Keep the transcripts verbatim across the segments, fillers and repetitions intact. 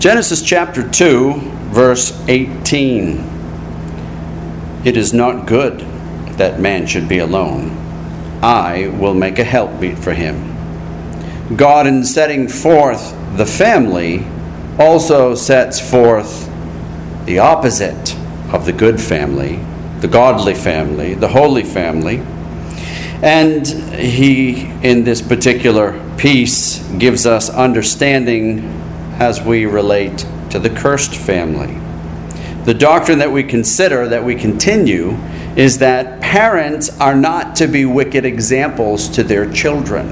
Genesis chapter two, verse eighteen. It is not good that man should be alone. I will make a helpmeet for him. God, in setting forth the family, also sets forth the opposite of the good family, the godly family, the holy family. And he, in this particular piece, gives us understanding as we relate to the cursed family. The doctrine that we consider, that we continue, is that parents are not to be wicked examples to their children.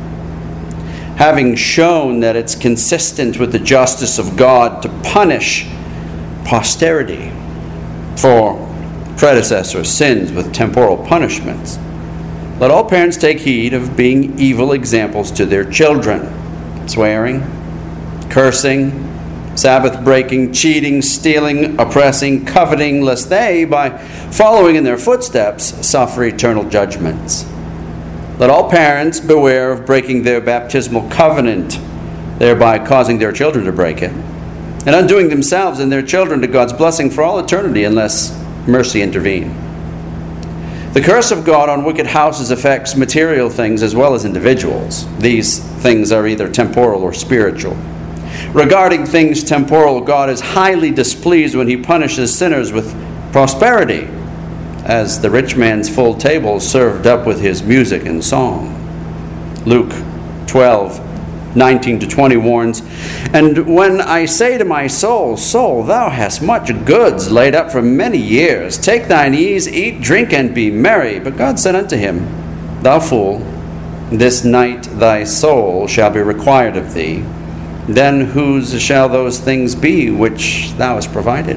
Having shown that it's consistent with the justice of God to punish posterity for predecessor sins with temporal punishments, let all parents take heed of being evil examples to their children. Swearing, cursing, Sabbath breaking, cheating, stealing, oppressing, coveting, lest they, by following in their footsteps, suffer eternal judgments. Let all parents beware of breaking their baptismal covenant, thereby causing their children to break it, and undoing themselves and their children to God's blessing for all eternity unless mercy intervene. The curse of God on wicked houses affects material things as well as individuals. These things are either temporal or spiritual. Regarding things temporal, God is highly displeased when he punishes sinners with prosperity, as the rich man's full table served up with his music and song. Luke twelve, nineteen to twenty warns, "And when I say to my soul, Soul, thou hast much goods laid up for many years. Take thine ease, eat, drink, and be merry. But God said unto him, Thou fool, this night thy soul shall be required of thee. Then whose shall those things be which thou hast provided?"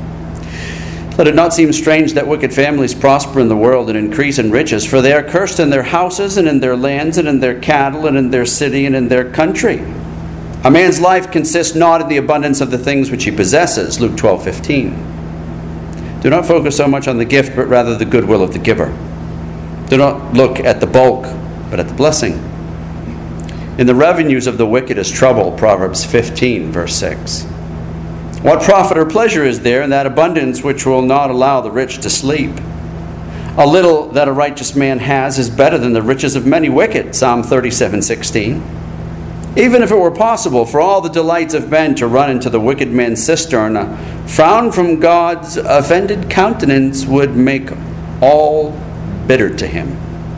Let it not seem strange that wicked families prosper in the world and increase in riches, for they are cursed in their houses and in their lands and in their cattle and in their city and in their country. A man's life consists not in the abundance of the things which he possesses, Luke twelve fifteen. Do not focus so much on the gift, but rather the goodwill of the giver. Do not look at the bulk, but at the blessing. In the revenues of the wicked is trouble, Proverbs fifteen, verse six. What profit or pleasure is there in that abundance which will not allow the rich to sleep? A little that a righteous man has is better than the riches of many wicked, Psalm thirty-seven sixteen. Even if it were possible for all the delights of men to run into the wicked man's cistern, a frown from God's offended countenance would make all bitter to him.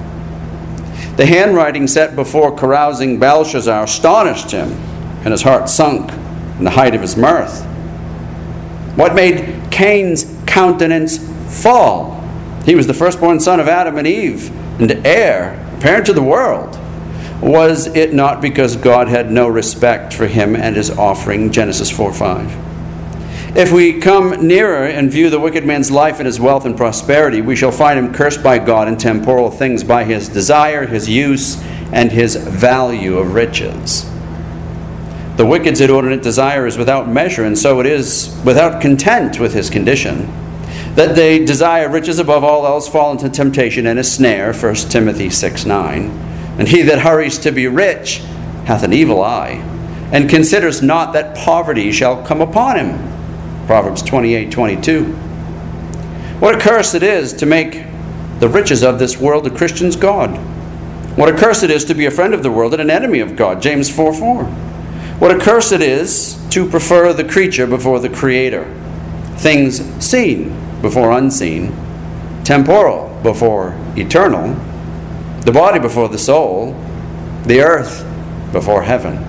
The handwriting set before carousing Belshazzar astonished him, and his heart sunk in the height of his mirth. What made Cain's countenance fall? He was the firstborn son of Adam and Eve, and heir, parent to the world. Was it not because God had no respect for him and his offering? Genesis four five. If we come nearer and view the wicked man's life and his wealth and prosperity, we shall find him cursed by God in temporal things by his desire, his use, and his value of riches. The wicked's inordinate desire is without measure, and so it is without content with his condition, that they desire riches above all else fall into temptation and a snare, First Timothy six nine. And he that hurries to be rich hath an evil eye, and considers not that poverty shall come upon him, Proverbs twenty-eight twenty-two. What a curse it is to make the riches of this world a Christian's God. What a curse it is to be a friend of the world and an enemy of God, James four four. What a curse it is to prefer the creature before the Creator, things seen before unseen, temporal before eternal, the body before the soul, the earth before heaven.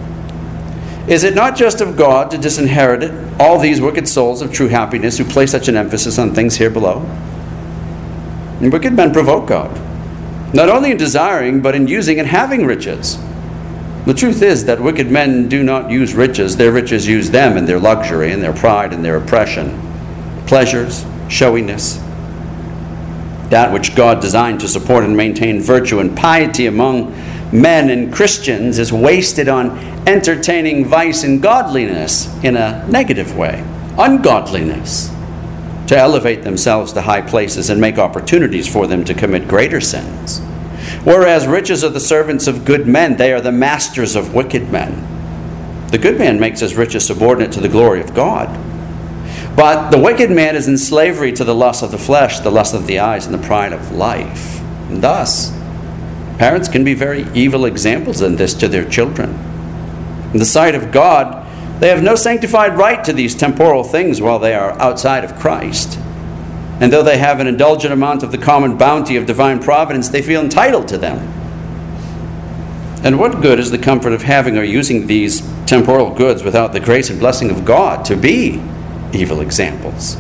Is it not just of God to disinherit all these wicked souls of true happiness who place such an emphasis on things here below? And wicked men provoke God, not only in desiring, but in using and having riches. The truth is that wicked men do not use riches. Their riches use them in their luxury and their pride and their oppression, pleasures, showiness. That which God designed to support and maintain virtue and piety among men and Christians is wasted on entertaining vice and godliness in a negative way, ungodliness, to elevate themselves to high places and make opportunities for them to commit greater sins. Whereas riches are the servants of good men, they are the masters of wicked men. The good man makes his riches subordinate to the glory of God. But the wicked man is in slavery to the lust of the flesh, the lust of the eyes, and the pride of life. And thus, parents can be very evil examples in this to their children. In the sight of God, they have no sanctified right to these temporal things while they are outside of Christ. And though they have an indulgent amount of the common bounty of divine providence, they feel entitled to them. And what good is the comfort of having or using these temporal goods without the grace and blessing of God to be evil examples?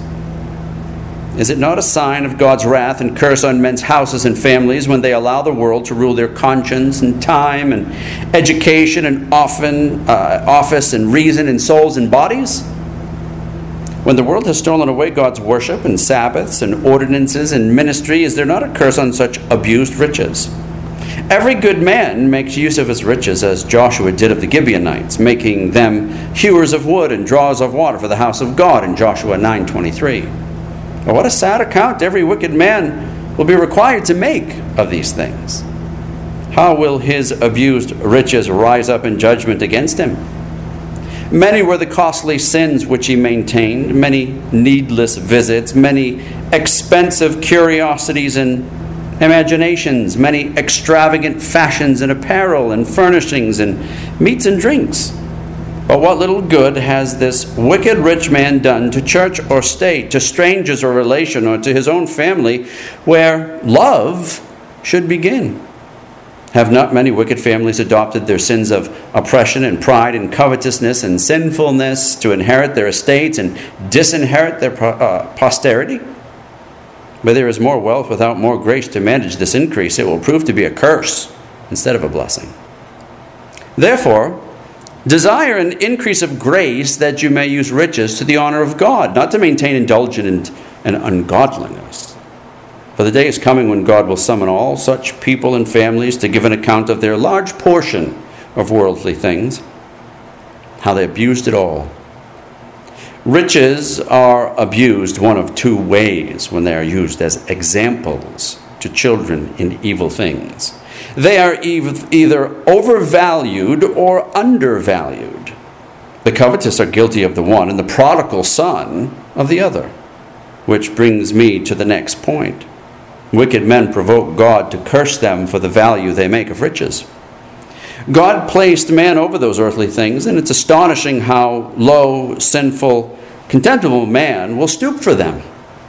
Is it not a sign of God's wrath and curse on men's houses and families when they allow the world to rule their conscience and time and education and often uh, office and reason and souls and bodies? When the world has stolen away God's worship and Sabbaths and ordinances and ministry, is there not a curse on such abused riches? Every good man makes use of his riches, as Joshua did of the Gibeonites, making them hewers of wood and drawers of water for the house of God in Joshua nine twenty-three. But what a sad account every wicked man will be required to make of these things. How will his abused riches rise up in judgment against him? Many were the costly sins which he maintained, many needless visits, many expensive curiosities and imaginations, many extravagant fashions in apparel and furnishings and meats and drinks. But what little good has this wicked rich man done to church or state, to strangers or relation, or to his own family, where love should begin? Have not many wicked families adopted their sins of oppression and pride and covetousness and sinfulness to inherit their estates and disinherit their uh, posterity? But there is more wealth without more grace to manage this increase. It will prove to be a curse instead of a blessing. Therefore, desire an increase of grace that you may use riches to the honor of God, not to maintain indulgence and ungodliness. For the day is coming when God will summon all such people and families to give an account of their large portion of worldly things, how they abused it all. Riches are abused one of two ways when they are used as examples to children in evil things. They are either overvalued or undervalued. The covetous are guilty of the one and the prodigal son of the other, which brings me to the next point. Wicked men provoke God to curse them for the value they make of riches. God placed man over those earthly things, and it's astonishing how low, sinful, contemptible man will stoop for them.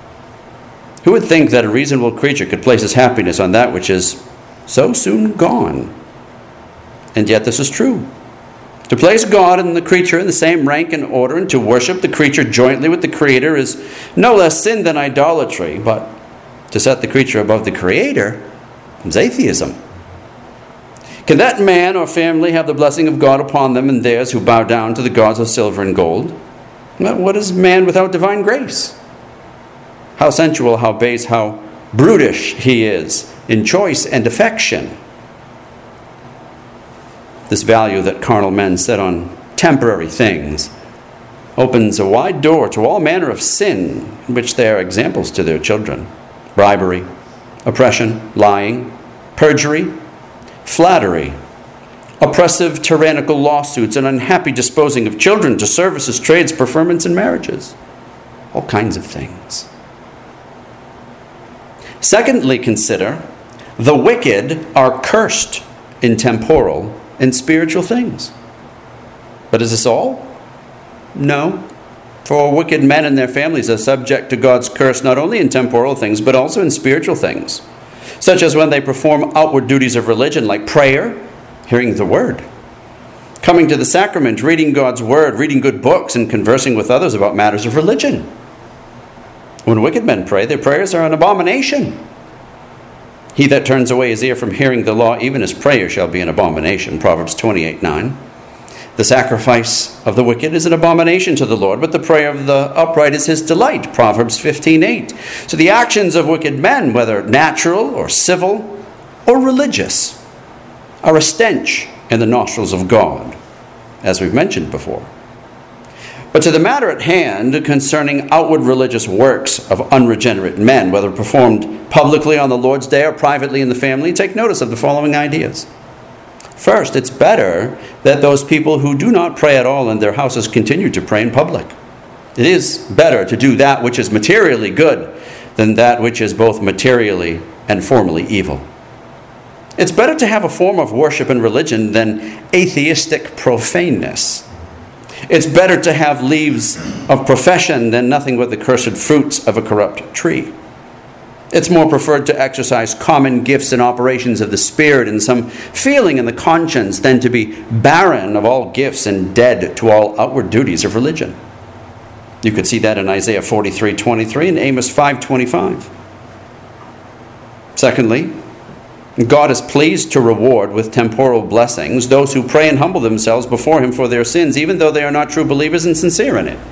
Who would think that a reasonable creature could place his happiness on that which is so soon gone? And yet this is true. To place God and the creature in the same rank and order, and to worship the creature jointly with the Creator, is no less sin than idolatry, but to set the creature above the Creator is atheism. Can that man or family have the blessing of God upon them and theirs who bow down to the gods of silver and gold? What is man without divine grace? How sensual, how base, how brutish he is in choice and affection. This value that carnal men set on temporary things opens a wide door to all manner of sin in which they are examples to their children. Bribery, oppression, lying, perjury, flattery, oppressive, tyrannical lawsuits, and unhappy disposing of children to services, trades, preferments, and marriages. All kinds of things. Secondly, consider the wicked are cursed in temporal and spiritual things. But is this all? No. For wicked men and their families are subject to God's curse not only in temporal things, but also in spiritual things, such as when they perform outward duties of religion like prayer, hearing the word, coming to the sacrament, reading God's word, reading good books, and conversing with others about matters of religion. When wicked men pray, their prayers are an abomination. He that turns away his ear from hearing the law, even his prayer shall be an abomination. Proverbs twenty-eight nine. The sacrifice of the wicked is an abomination to the Lord, but the prayer of the upright is his delight. Proverbs fifteen eight. So the actions of wicked men, whether natural or civil or religious, are a stench in the nostrils of God, as we've mentioned before. But to the matter at hand concerning outward religious works of unregenerate men, whether performed publicly on the Lord's day or privately in the family, take notice of the following ideas. First, it's better that those people who do not pray at all in their houses continue to pray in public. It is better to do that which is materially good than that which is both materially and formally evil. It's better to have a form of worship and religion than atheistic profaneness. It's better to have leaves of profession than nothing but the cursed fruits of a corrupt tree. It's more preferred to exercise common gifts and operations of the Spirit and some feeling in the conscience than to be barren of all gifts and dead to all outward duties of religion. You could see that in Isaiah forty-three twenty-three and Amos five twenty-five. Secondly, God is pleased to reward with temporal blessings those who pray and humble themselves before Him for their sins, even though they are not true believers and sincere in it.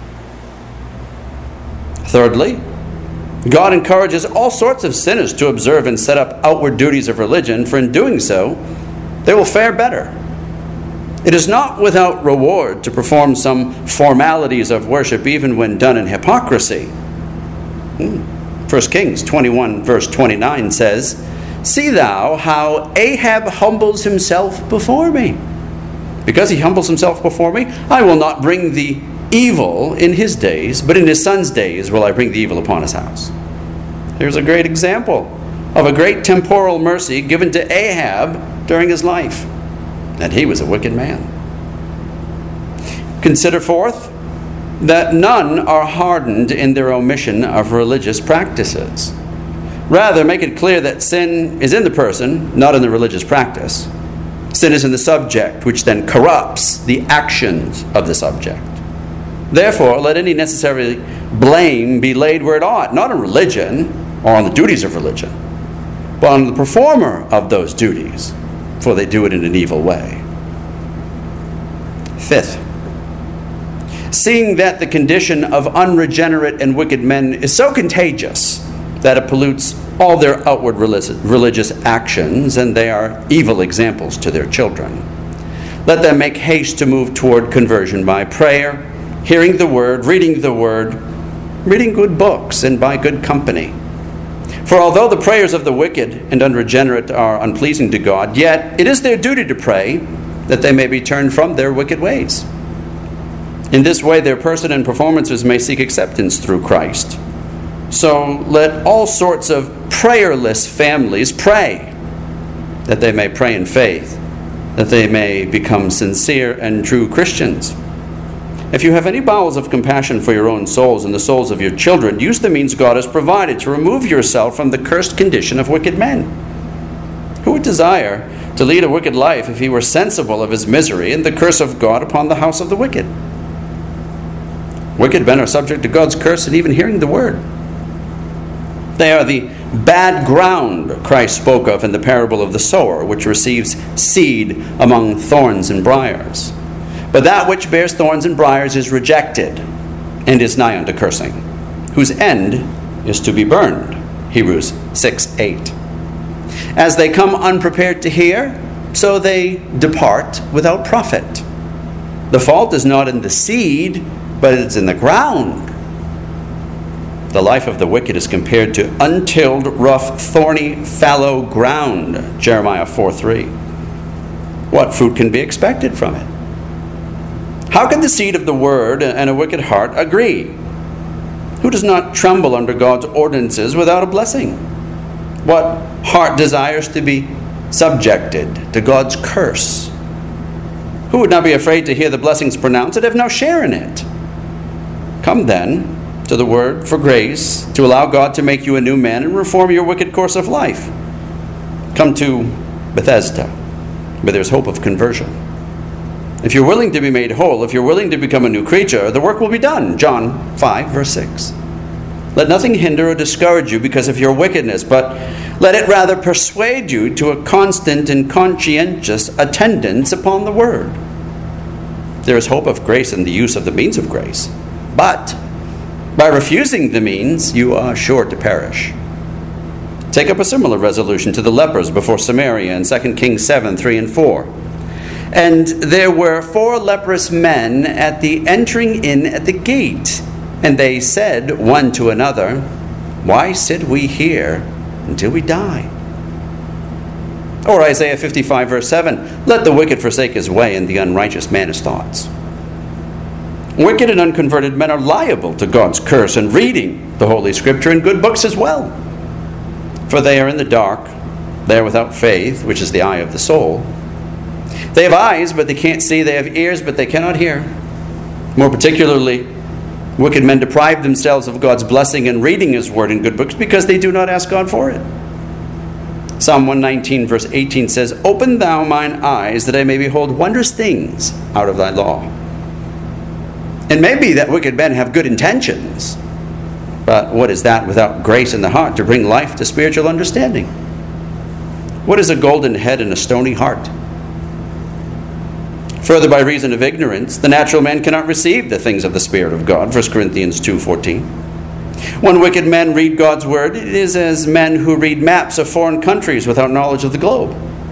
Thirdly, God encourages all sorts of sinners to observe and set up outward duties of religion, for in doing so, they will fare better. It is not without reward to perform some formalities of worship, even when done in hypocrisy. First Kings twenty-one, verse twenty-nine says, "See thou how Ahab humbles himself before me. Because he humbles himself before me, I will not bring the evil in his days, but in his son's days will I bring the evil upon his house." Here's a great example of a great temporal mercy given to Ahab during his life. And he was a wicked man. Consider fourth, that none are hardened in their omission of religious practices. Rather, make it clear that sin is in the person, not in the religious practice. Sin is in the subject, which then corrupts the actions of the subject. Therefore, let any necessary blame be laid where it ought, not on religion or on the duties of religion, but on the performer of those duties, for they do it in an evil way. Fifth, seeing that the condition of unregenerate and wicked men is so contagious that it pollutes all their outward religious actions, and they are evil examples to their children, let them make haste to move toward conversion by prayer, hearing the word, reading the word, reading good books, and by good company. For although the prayers of the wicked and unregenerate are unpleasing to God, yet it is their duty to pray that they may be turned from their wicked ways. In this way, their person and performances may seek acceptance through Christ. So let all sorts of prayerless families pray, that they may pray in faith, that they may become sincere and true Christians. If you have any bowels of compassion for your own souls and the souls of your children, use the means God has provided to remove yourself from the cursed condition of wicked men. Who would desire to lead a wicked life if he were sensible of his misery and the curse of God upon the house of the wicked? Wicked men are subject to God's curse and even hearing the word. They are the bad ground Christ spoke of in the parable of the sower, which receives seed among thorns and briars. But that which bears thorns and briars is rejected and is nigh unto cursing, whose end is to be burned. Hebrews six eight. As they come unprepared to hear, so they depart without profit. The fault is not in the seed, but it's in the ground. The life of the wicked is compared to untilled, rough, thorny, fallow ground. Jeremiah four three. What fruit can be expected from it? How can the seed of the word and a wicked heart agree? Who does not tremble under God's ordinances without a blessing? What heart desires to be subjected to God's curse? Who would not be afraid to hear the blessings pronounced and have no share in it? Come then to the word for grace, to allow God to make you a new man and reform your wicked course of life. Come to Bethesda, where there's hope of conversion. If you're willing to be made whole, if you're willing to become a new creature, the work will be done. John five, verse six. Let nothing hinder or discourage you because of your wickedness, but let it rather persuade you to a constant and conscientious attendance upon the word. There is hope of grace in the use of the means of grace, but by refusing the means, you are sure to perish. Take up a similar resolution to the lepers before Samaria in Second Kings seven, three and four. And there were four leprous men at the entering in at the gate. And they said one to another, Why sit we here until we die? Or Isaiah fifty-five, verse seven, let the wicked forsake his way and the unrighteous man his thoughts. Wicked and unconverted men are liable to God's curse and reading the Holy Scripture and good books as well. For they are in the dark, they are without faith, which is the eye of the soul. They have eyes, but they can't see. They have ears, but they cannot hear. More particularly, wicked men deprive themselves of God's blessing in reading His Word and good books because they do not ask God for it. Psalm one nineteen, verse eighteen says, open thou mine eyes, that I may behold wondrous things out of thy law. It may be that wicked men have good intentions, but what is that without grace in the heart to bring life to spiritual understanding? What is a golden head and a stony heart? Further, by reason of ignorance, the natural man cannot receive the things of the Spirit of God, First Corinthians two fourteen. When wicked men read God's Word, it is as men who read maps of foreign countries without knowledge of the globe.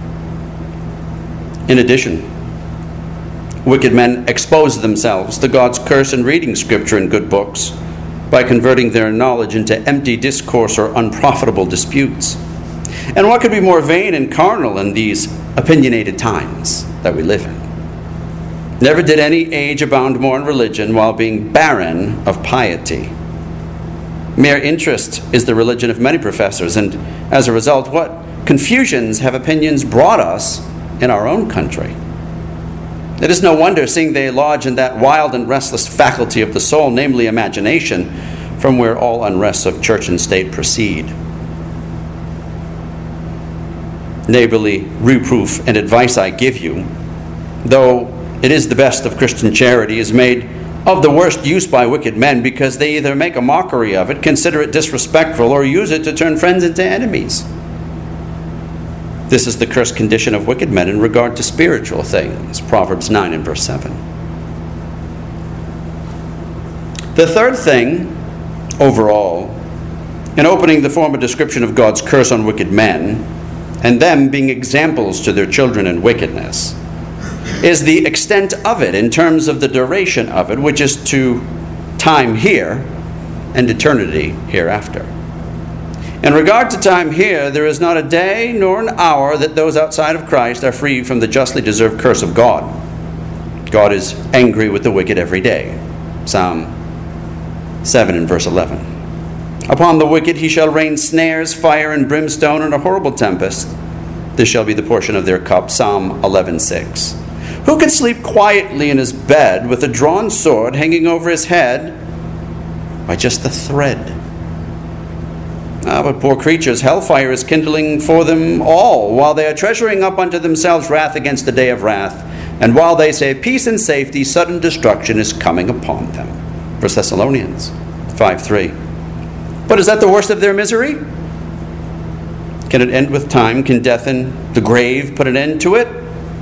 In addition, wicked men expose themselves to God's curse in reading Scripture and good books by converting their knowledge into empty discourse or unprofitable disputes. And what could be more vain and carnal in these opinionated times that we live in? Never did any age abound more in religion while being barren of piety. Mere interest is the religion of many professors, and as a result, what confusions have opinions brought us in our own country? It is no wonder, seeing they lodge in that wild and restless faculty of the soul, namely imagination, from where all unrests of church and state proceed. Neighborly reproof and advice I give you, though it is the best of Christian charity, is made of the worst use by wicked men, because they either make a mockery of it, consider it disrespectful, or use it to turn friends into enemies. This is the cursed condition of wicked men in regard to spiritual things, Proverbs nine and verse seven. The third thing, overall, in opening the former description of God's curse on wicked men, and them being examples to their children in wickedness, is the extent of it in terms of the duration of it, which is to time here and eternity hereafter. In regard to time here, there is not a day nor an hour that those outside of Christ are free from the justly deserved curse of God. God is angry with the wicked every day. Psalm seven and verse eleven. Upon the wicked he shall rain snares, fire, and brimstone, and a horrible tempest. This shall be the portion of their cup. Psalm eleven six. Who can sleep quietly in his bed with a drawn sword hanging over his head by just the thread? Ah, but poor creatures, hellfire is kindling for them all, while they are treasuring up unto themselves wrath against the day of wrath. And while they say peace and safety, sudden destruction is coming upon them. First Thessalonians five three. But is that the worst of their misery? Can it end with time? Can death and the grave put an end to it?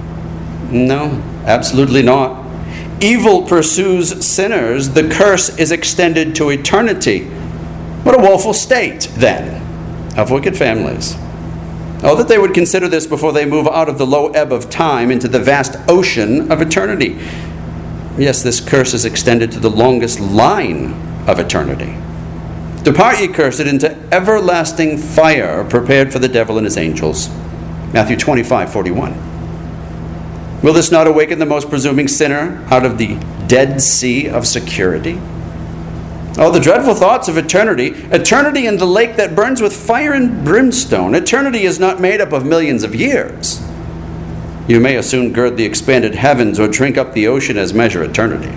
No, absolutely not. Evil pursues sinners. The curse is extended to eternity. What a woeful state, then, of wicked families. Oh, that they would consider this before they move out of the low ebb of time into the vast ocean of eternity. Yes, this curse is extended to the longest line of eternity. Depart, ye cursed, into everlasting fire prepared for the devil and his angels. Matthew twenty-five forty-one. Will this not awaken the most presuming sinner out of the dead sea of security? Oh, the dreadful thoughts of eternity. Eternity in the lake that burns with fire and brimstone. Eternity is not made up of millions of years. You may as soon gird the expanded heavens or drink up the ocean as measure eternity.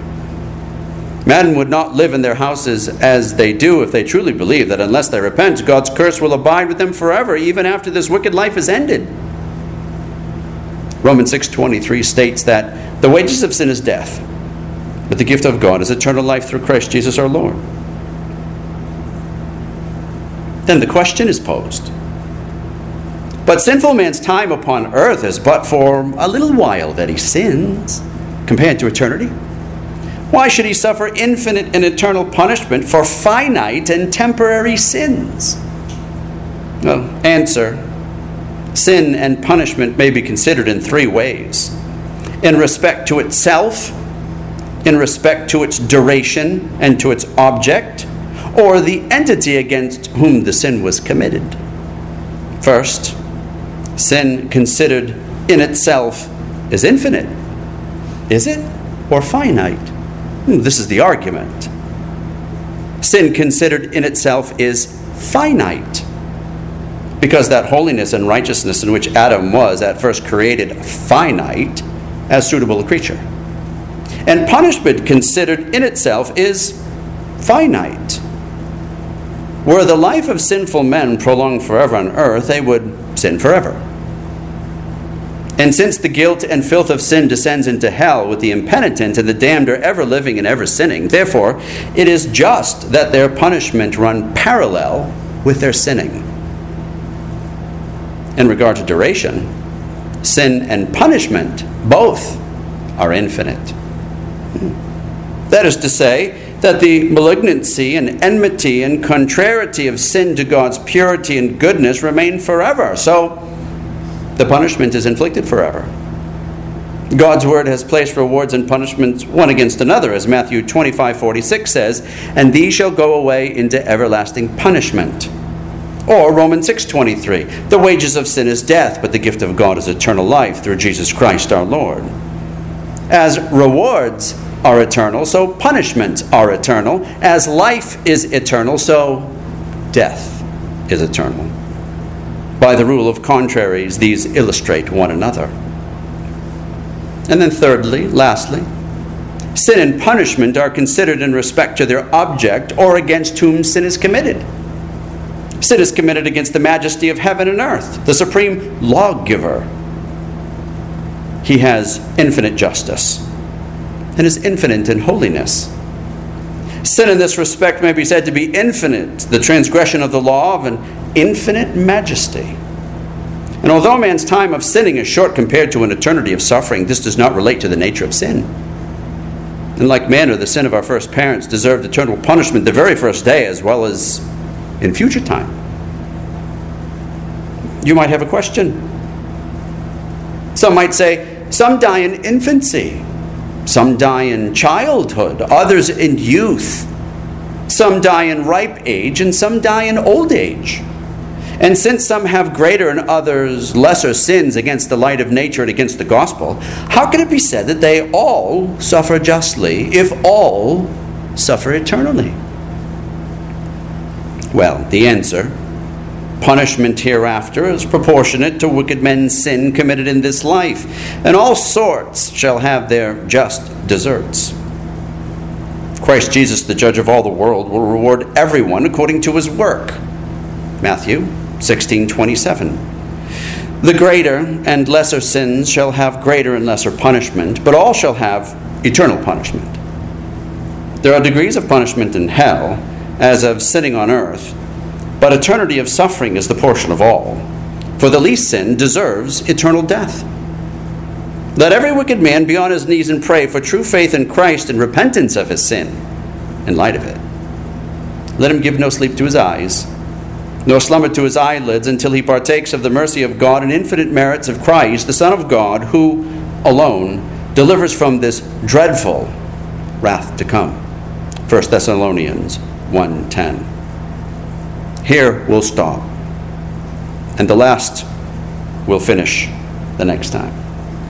Men would not live in their houses as they do if they truly believe that unless they repent, God's curse will abide with them forever, even after this wicked life is ended. Romans six twenty-three states that the wages of sin is death, but the gift of God is eternal life through Christ Jesus our Lord. Then the question is posed. But sinful man's time upon earth is but for a little while that he sins, compared to eternity. Why should he suffer infinite and eternal punishment for finite and temporary sins? Well, answer. Sin and punishment may be considered in three ways. In respect to itself, in respect to its duration and to its object, or the entity against whom the sin was committed. First, Sin considered in itself is infinite. Is it? Or finite? This is the argument. Sin considered in itself is finite, because that holiness and righteousness in which Adam was at first created finite as suitable a creature. And punishment considered in itself is finite. Were the life of sinful men prolonged forever on earth, they would sin forever. And since the guilt and filth of sin descends into hell with the impenitent, and the damned are ever living and ever sinning, therefore it is just that their punishment run parallel with their sinning. In regard to duration, sin and punishment both are infinite. That is to say, that the malignancy and enmity and contrariety of sin to God's purity and goodness remain forever. So the punishment is inflicted forever. God's word has placed rewards and punishments one against another, as Matthew twenty-five forty-six says, and these shall go away into everlasting punishment. Or Romans six twenty-three, the wages of sin is death, but the gift of God is eternal life through Jesus Christ our Lord. As rewards are eternal, so punishments are eternal. As life is eternal, so death is eternal. By the rule of contraries, these illustrate one another. And then thirdly, lastly, sin and punishment are considered in respect to their object or against whom sin is committed. Sin is committed against the majesty of heaven and earth, the supreme lawgiver. He has infinite justice and is infinite in holiness. Sin in this respect may be said to be infinite, the transgression of the law of an infinite majesty. And although man's time of sinning is short compared to an eternity of suffering, this does not relate to the nature of sin. In like manner, the sin of our first parents deserved eternal punishment the very first day, as well as in future time. You might have a question. Some might say, some die in infancy. Some die in childhood, others in youth. Some die in ripe age, and some die in old age. And since some have greater and others lesser sins against the light of nature and against the gospel, how can it be said that they all suffer justly if all suffer eternally? Well, the answer, punishment hereafter is proportionate to wicked men's sin committed in this life, and all sorts shall have their just deserts. Christ Jesus, the judge of all the world, will reward everyone according to his work. Matthew sixteen twenty-seven. The greater and lesser sins shall have greater and lesser punishment, but all shall have eternal punishment. There are degrees of punishment in hell, as of sinning on earth, but eternity of suffering is the portion of all. For the least sin deserves eternal death. Let every wicked man be on his knees and pray for true faith in Christ and repentance of his sin in light of it. Let him give no sleep to his eyes, nor slumber to his eyelids, until he partakes of the mercy of God and infinite merits of Christ, the Son of God, who alone delivers from this dreadful wrath to come. First Thessalonians one ten. Here we'll stop, and the last we'll finish the next time.